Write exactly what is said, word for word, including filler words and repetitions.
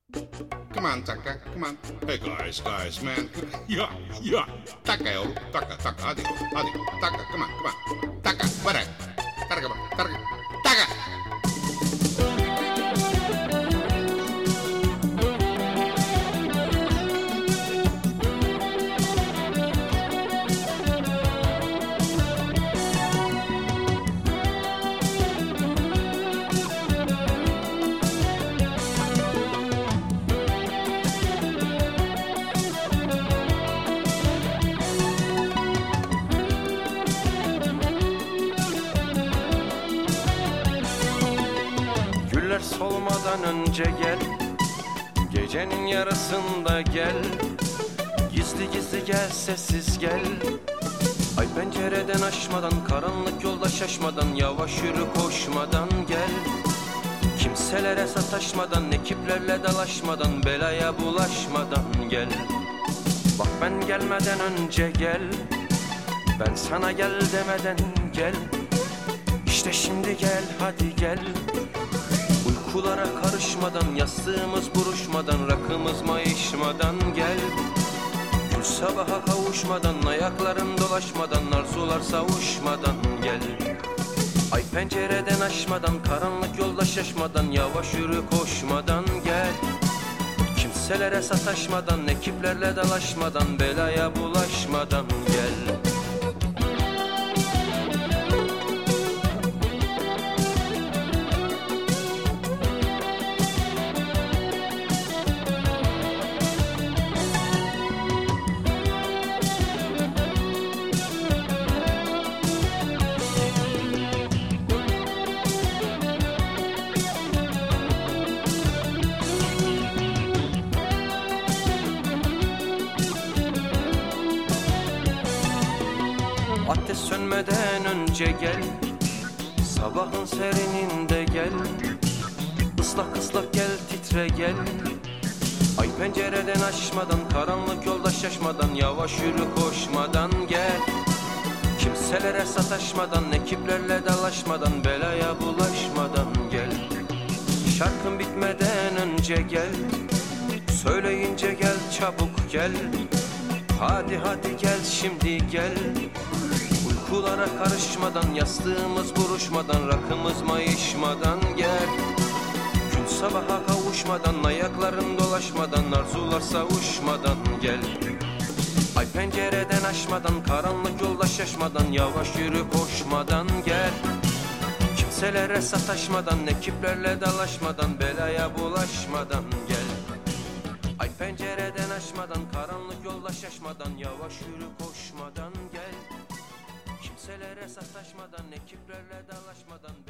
Come on, Taka, come on. Hey guys, guys, man. Yeah, yeah. Taka joulu, Taka, Taka, adiko, adiko, Taka, come on, come on. Taka, vare. Tarkema, tarkema. Taka! Güller solmadan önce gel, gecenin yarısında gel. Gizli gizli gel, sessiz gel. Ay pencereden aşmadan, karanlık yolda şaşmadan, yavaş yürü koşmadan gel. Kimselere sataşmadan, ekiplerle dalaşmadan, belaya bulaşmadan gel. Bak ben gelmeden önce gel, ben sana gel demeden gel. İşte şimdi gel, hadi gel. Uykulara karışmadan, yastığımız buruşmadan, rakımız mayışmadan gel. Gün sabaha kavuşmadan, ayakların dolaşmadan, arzular savuşmadan gel. Ay pencereden aşmadan, karanlık yolda şaşmadan, yavaş yürü koşmadan gel. Kimselere sataşmadan, ekiplerle dalaşmadan, belaya bulaşmadan gel. Ateş sönmeden önce gel, sabahın serininde gel. Islak ıslak gel, titre gel. Ay pencereden aşmadan, karanlık yolda şaşmadan, yavaş yürü koşmadan gel. Kimselere sataşmadan, ekiplerle dalaşmadan, belaya bulaşmadan gel. Şarkın bitmeden önce gel, söyleyince gel, çabuk gel. Hadi hadi gel, şimdi gel. Uykulara karışmadan, yastığımız buruşmadan, rakımız mayışmadan gel. Gün sabaha kavuşmadan, ayakların dolaşmadan, arzular savuşmadan gel. Ay pencereden aşmadan, karanlık yolda şaşmadan, yavaş yürü koşmadan gel. Kimselere sataşmadan, ekiplerle dalaşmadan, belaya bulaşmadan gel. Ay pencereden aşmadan, karanlık yolda şaşmadan, yavaş yürü koşmadan gel. Kimselere sataşmadan, ekiplerle dalaşmadan,